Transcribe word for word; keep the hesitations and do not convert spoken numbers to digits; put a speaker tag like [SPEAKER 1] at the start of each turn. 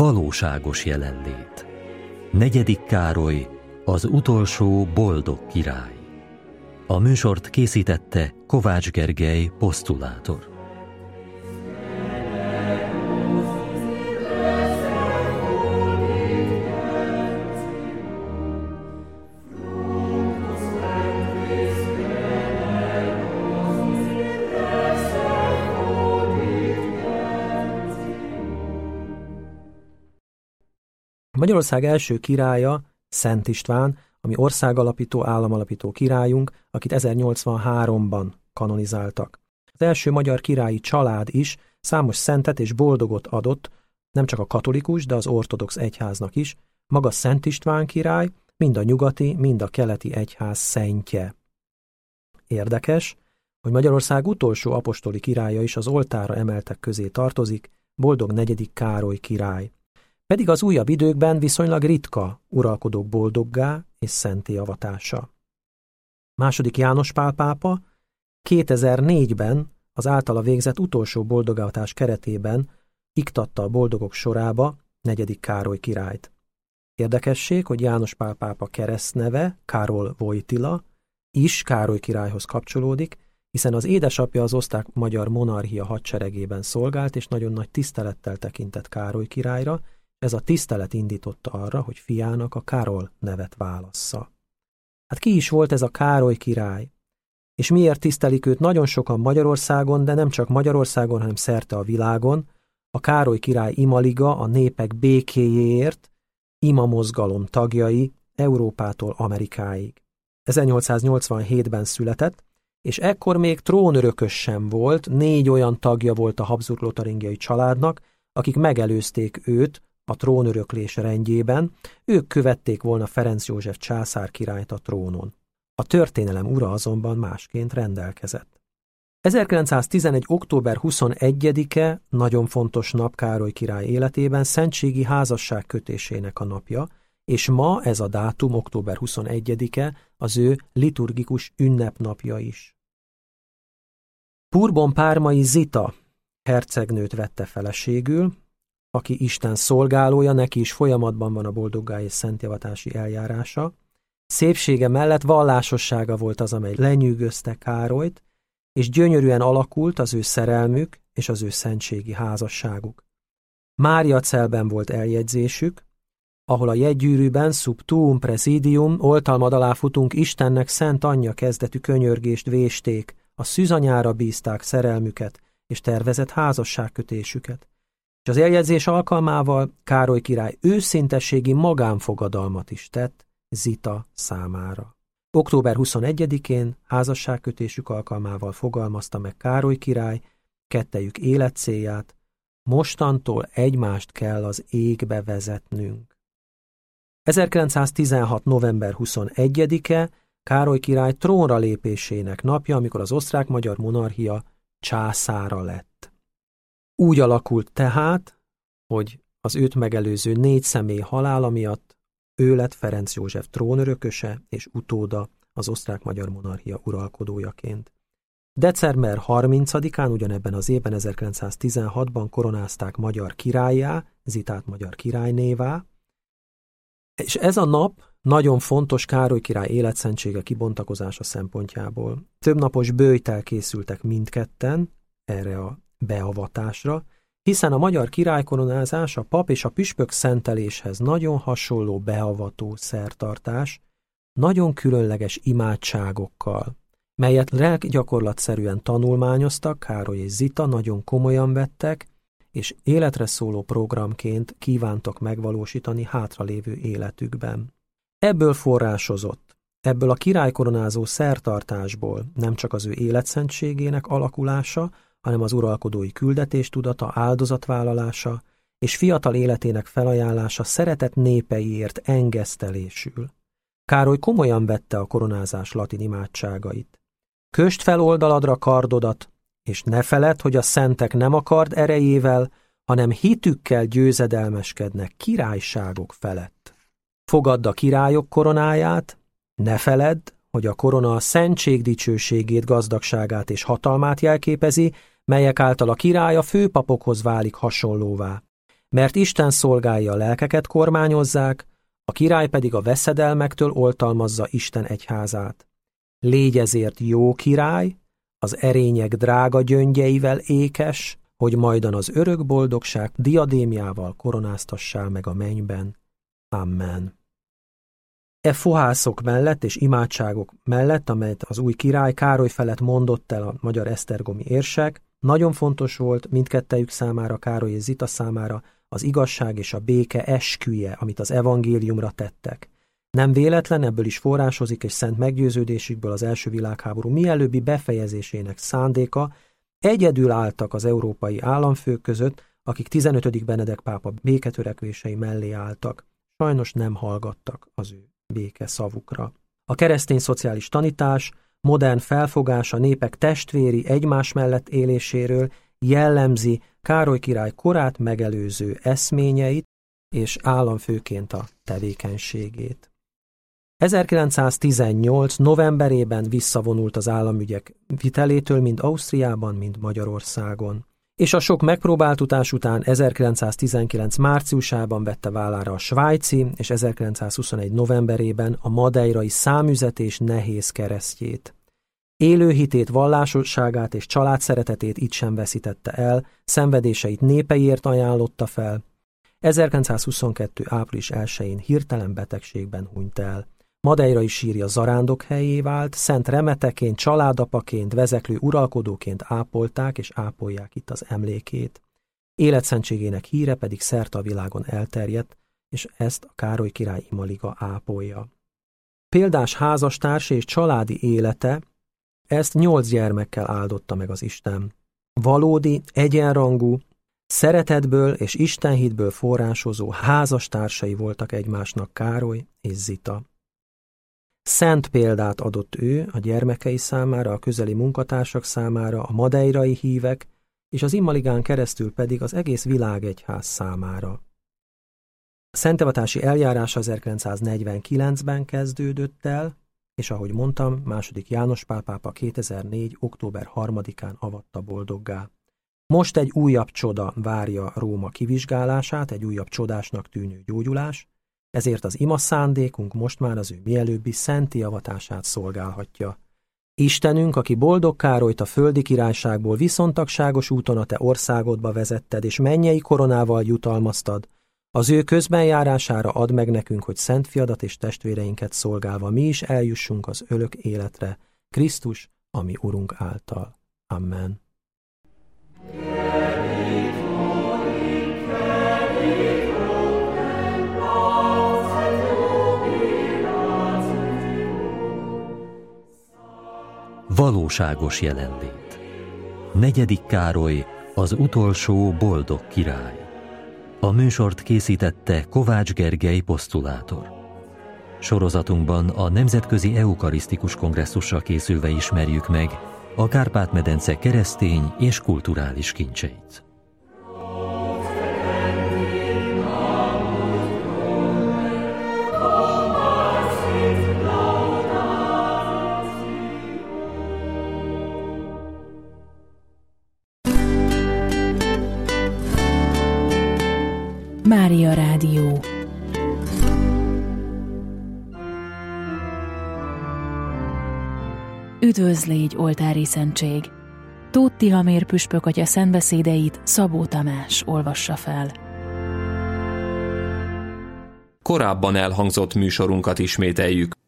[SPEAKER 1] valóságos jelenlét. Negyedik Károly, az utolsó boldog király. A műsort készítette Kovács Gergely posztulátor.
[SPEAKER 2] Magyarország első királya Szent István, ami országalapító, államalapító királyunk, akit ezernyolcvanháromban kanonizáltak. Az első magyar királyi család is számos szentet és boldogot adott, nem csak a katolikus, de az ortodox egyháznak is, maga Szent István király, mind a nyugati, mind a keleti egyház szentje. Érdekes, hogy Magyarország utolsó apostoli királya is az oltárra emeltek közé tartozik, boldog negyedik Károly király. Pedig az újabb időkben viszonylag ritka uralkodók boldoggá és szenté avatása. Második János Pál pápa kétezer-négyben az általa végzett utolsó boldogavatás keretében iktatta a boldogok sorába negyedik Károly királyt. Érdekesség, hogy János Pál pápa keresztneve, Karol Wojtyla, is Károly királyhoz kapcsolódik, hiszen az édesapja az osztrák-magyar monarchia hadseregében szolgált, és nagyon nagy tisztelettel tekintett Károly királyra. Ez a tisztelet indította arra, hogy fiának a Karol nevet válassza. Hát ki is volt ez a Károly király? És miért tisztelik őt nagyon sokan Magyarországon, de nem csak Magyarországon, hanem szerte a világon? A Károly király imaliga a népek békéjéért, ima mozgalom tagjai Európától Amerikáig. ezernyolcszáznyolcvanhétben született, és ekkor még trónörökös sem volt, négy olyan tagja volt a Habsburg-lotaringiai családnak, akik megelőzték őt a trónöröklés rendjében, ők követték volna Ferenc József császár királyt a trónon. A történelem ura azonban másként rendelkezett. ezerkilencszáztizenegy. október huszonegyedike nagyon fontos nap Károly király életében, szentségi házasság kötésének a napja, és ma ez a dátum, október huszonegyedike, az ő liturgikus ünnepnapja is. Bourbon-parmai Zita hercegnőt vette feleségül, aki Isten szolgálója, neki is folyamatban van a boldoggá és szentjavatási eljárása. Szépsége mellett vallásossága volt az, amely lenyűgözte Károlyt, és gyönyörűen alakult az ő szerelmük és az ő szentségi házasságuk. Máriacelben volt eljegyzésük, ahol a jegygyűrűben sub tuum presidium, oltalmad alá futunk Istennek szent anyja kezdetű könyörgést vésték, a szűzanyára bízták szerelmüket és tervezett házasságkötésüket. És az eljegyzés alkalmával Károly király őszintességi magánfogadalmat is tett Zita számára. október huszonegyedikén házasságkötésük alkalmával fogalmazta meg Károly király kettejük életcélját, mostantól egymást kell az égbe vezetnünk. ezerkilencszáztizenhat. november huszonegyedike Károly király trónra lépésének napja, amikor az osztrák-magyar monarchia császára lett. Úgy alakult tehát, hogy az őt megelőző négy személy halála miatt ő lett Ferenc József trónörököse és utóda az osztrák-magyar monarchia uralkodójaként. december harmincadikán ugyanebben az évben, ezerkilencszáztizenhatban koronázták magyar királlyá, Zitát magyar királynévá, és ez a nap nagyon fontos Károly király életszentsége kibontakozása szempontjából. Több napos böjtel készültek mindketten erre a beavatásra, hiszen a magyar királykoronázás a pap és a püspök szenteléshez nagyon hasonló beavató szertartás, nagyon különleges imádságokkal, melyet lelkgyakorlatszerűen tanulmányoztak, Károly és Zita nagyon komolyan vettek, és életre szóló programként kívántak megvalósítani hátralévő életükben. Ebből forrásozott, ebből a királykoronázó szertartásból nem csak az ő életszentségének alakulása, hanem az uralkodói küldetéstudata, áldozatvállalása és fiatal életének felajánlása szeretett népeiért engesztelésül. Károly komolyan vette a koronázás latin imádságait. Kösd fel oldaladra kardodat, és ne feledd, hogy a szentek nem a kard erejével, hanem hitükkel győzedelmeskednek királyságok felett. Fogadd a királyok koronáját, ne feledd, hogy a korona a szentség dicsőségét, gazdagságát és hatalmát jelképezi, melyek által a király a főpapokhoz válik hasonlóvá. Mert Isten szolgái a lelkeket kormányozzák, a király pedig a veszedelmektől oltalmazza Isten egyházát. Légy ezért jó király, az erények drága gyöngyeivel ékes, hogy majdan az örök boldogság diadémjával koronáztassál meg a mennyben. Amen. E fohászok mellett és imádságok mellett, amelyet az új király Károly felett mondott el a magyar esztergomi érsek, nagyon fontos volt mindkettejük számára, Károly és Zita számára az igazság és a béke esküje, amit az evangéliumra tettek. Nem véletlen, ebből is forrásozik és szent meggyőződésükből az első világháború mielőbbi befejezésének szándéka. Egyedül álltak az európai államfők között, akik tizenötödik Benedek pápa béketörekvései mellé álltak. Sajnos nem hallgattak az ő béke szavukra. A keresztény szociális tanítás, modern felfogás a népek testvéri egymás mellett éléséről jellemzi Károly király korát megelőző eszményeit és államfőként a tevékenységét. ezerkilencszáztizennyolc novemberében visszavonult az államügyek vitelétől mind Ausztriában, mind Magyarországon, és a sok megpróbáltatás után ezerkilencszáztizenkilenc márciusában vette vállára a svájci és ezerkilencszázhuszonegy novemberében a madeirai számüzetés nehéz keresztjét. Élő hitét, vallásosságát és családszeretetét itt sem veszítette el, szenvedéseit népeiért ajánlotta fel. ezerkilencszázhuszonkettő április elsején hirtelen betegségben hunyt el. Madeirai sírja zarándok helyé vált, szent remeteként, családapaként, vezeklő uralkodóként ápolták és ápolják itt az emlékét. Életszentségének híre pedig szerte a világon elterjedt, és ezt a Károly király imaliga ápolja. Példás házastárs és családi élete, ezt nyolc gyermekkel áldotta meg az Isten. Valódi, egyenrangú, szeretetből és istenhitből forrásozó házastársai voltak egymásnak Károly és Zita. Szent példát adott ő a gyermekei számára, a közeli munkatársak számára, a madeirai hívek, és az imaligán keresztül pedig az egész világegyház számára. A szentevatási eljárás ezerkilencszáznegyvenkilencben kezdődött el, és ahogy mondtam, második János Pál pápa kétezer-négy. október harmadikán avatta boldoggá. Most egy újabb csoda várja Róma kivizsgálását, egy újabb csodásnak tűnő gyógyulás, ezért az ima szándékunk most már az ő mielőbbi szenti avatását szolgálhatja. Istenünk, aki boldog Károlyt a földi királyságból viszontagságos úton a te országodba vezetted, és mennyei koronával jutalmaztad, az ő közbenjárására add meg nekünk, hogy szent fiadat és testvéreinket szolgálva mi is eljussunk az örök életre, Krisztus, ami Urunk által. Amen.
[SPEAKER 1] Valóságos jelenlét. Negyedik Károly, az utolsó boldog király. A műsort készítette Kovács Gergely posztulátor. Sorozatunkban a Nemzetközi Eukarisztikus Kongresszussal készülve ismerjük meg a Kárpát-medence keresztény és kulturális kincseit.
[SPEAKER 3] Mária Rádió. Üdvözl légy, oltári szentség! Tóth Tihamér püspök atya szentbeszédeit Szabó Tamás olvassa fel.
[SPEAKER 4] Korábban elhangzott műsorunkat ismételjük.